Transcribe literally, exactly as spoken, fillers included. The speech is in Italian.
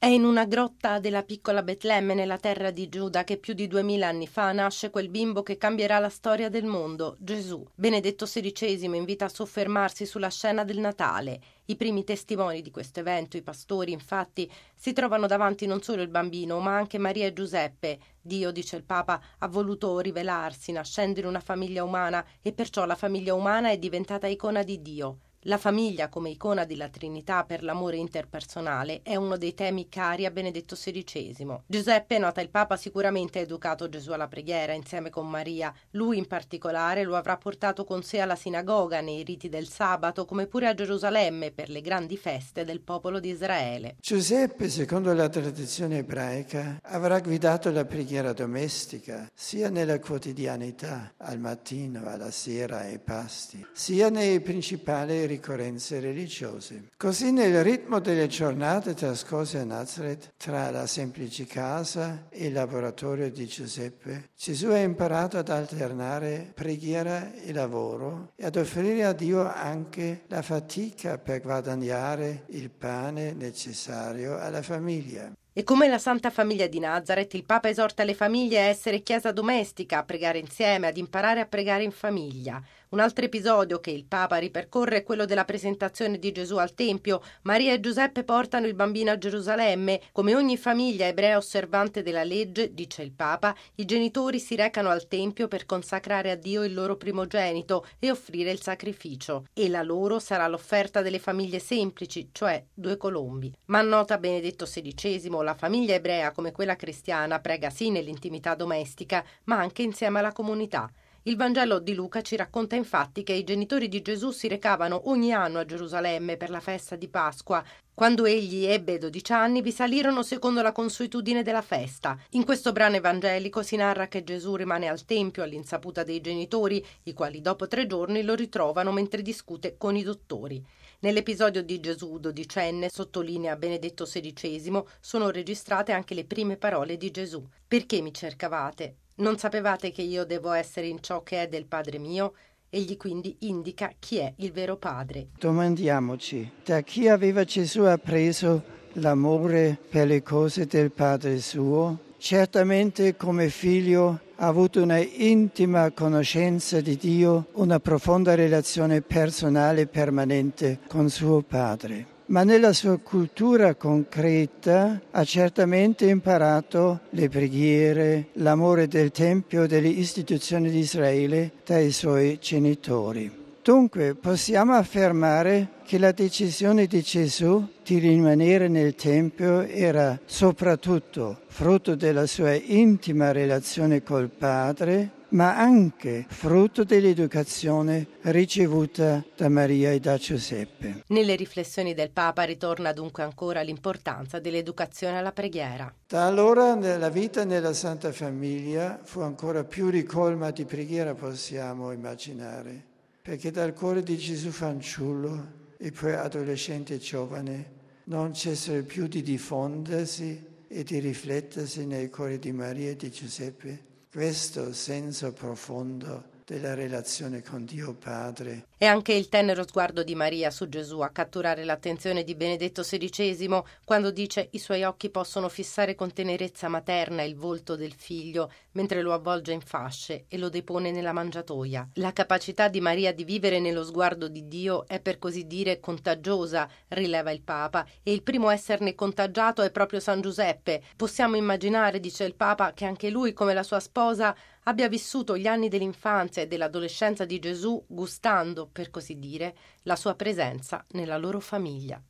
È in una grotta della piccola Betlemme, nella terra di Giuda, che più di duemila anni fa nasce quel bimbo che cambierà la storia del mondo, Gesù. Benedetto sedicesimo invita a soffermarsi sulla scena del Natale. I primi testimoni di questo evento, i pastori, infatti, si trovano davanti non solo il bambino, ma anche Maria e Giuseppe. Dio, dice il Papa, ha voluto rivelarsi, nascendo in una famiglia umana, e perciò la famiglia umana è diventata icona di Dio. La famiglia come icona della Trinità per l'amore interpersonale è uno dei temi cari a Benedetto sedicesimo. Giuseppe, nota il Papa, sicuramente ha educato Gesù alla preghiera insieme con Maria. Lui in particolare lo avrà portato con sé alla sinagoga nei riti del sabato, come pure a Gerusalemme per le grandi feste del popolo di Israele. Giuseppe, secondo la tradizione ebraica, avrà guidato la preghiera domestica, sia nella quotidianità, al mattino, alla sera, ai pasti, sia nei principali ricorrenze religiose. Così nel ritmo delle giornate trascorse a Nazareth, tra la semplice casa e il laboratorio di Giuseppe, Gesù ha imparato ad alternare preghiera e lavoro e ad offrire a Dio anche la fatica per guadagnare il pane necessario alla famiglia. E come la Santa Famiglia di Nazareth, il Papa esorta le famiglie a essere chiesa domestica, a pregare insieme, ad imparare a pregare in famiglia. Un altro episodio che il Papa ripercorre è quello della presentazione di Gesù al Tempio. Maria e Giuseppe portano il bambino a Gerusalemme. Come ogni famiglia ebrea osservante della legge, dice il Papa, i genitori si recano al Tempio per consacrare a Dio il loro primogenito e offrire il sacrificio. E la loro sarà l'offerta delle famiglie semplici, cioè due colombi. Ma nota Benedetto sedicesimo, la famiglia ebrea come quella cristiana prega sì nell'intimità domestica, ma anche insieme alla comunità. Il Vangelo di Luca ci racconta infatti che i genitori di Gesù si recavano ogni anno a Gerusalemme per la festa di Pasqua. Quando egli ebbe dodici anni vi salirono secondo la consuetudine della festa. In questo brano evangelico si narra che Gesù rimane al Tempio all'insaputa dei genitori, i quali dopo tre giorni lo ritrovano mentre discute con i dottori. Nell'episodio di Gesù dodicenne, sottolinea Benedetto sedicesimo, sono registrate anche le prime parole di Gesù. Perché mi cercavate? Non sapevate che io devo essere in ciò che è del Padre mio? Egli quindi indica chi è il vero Padre. Domandiamoci, da chi aveva Gesù appreso l'amore per le cose del Padre suo? Certamente come figlio ha avuto una intima conoscenza di Dio, una profonda relazione personale e permanente con suo Padre. Ma nella sua cultura concreta ha certamente imparato le preghiere, l'amore del Tempio e delle istituzioni di Israele dai suoi genitori. Dunque possiamo affermare che la decisione di Gesù di rimanere nel Tempio era soprattutto frutto della sua intima relazione col Padre, ma anche frutto dell'educazione ricevuta da Maria e da Giuseppe. Nelle riflessioni del Papa ritorna dunque ancora l'importanza dell'educazione alla preghiera. Da allora la vita nella Santa Famiglia fu ancora più ricolma di preghiera, possiamo immaginare, perché dal cuore di Gesù fanciullo e poi adolescente e giovane non cessano più di diffondersi e di riflettersi nei cuori di Maria e di Giuseppe questo senso profondo della relazione con Dio Padre. E anche il tenero sguardo di Maria su Gesù a catturare l'attenzione di Benedetto sedicesimo quando dice: i suoi occhi possono fissare con tenerezza materna il volto del figlio mentre lo avvolge in fasce e lo depone nella mangiatoia. La capacità di Maria di vivere nello sguardo di Dio è per così dire contagiosa, rileva il Papa, e il primo a esserne contagiato è proprio San Giuseppe. Possiamo immaginare, dice il Papa, che anche lui, come la sua sposa, abbia vissuto gli anni dell'infanzia e dell'adolescenza di Gesù gustando, per così dire, la sua presenza nella loro famiglia.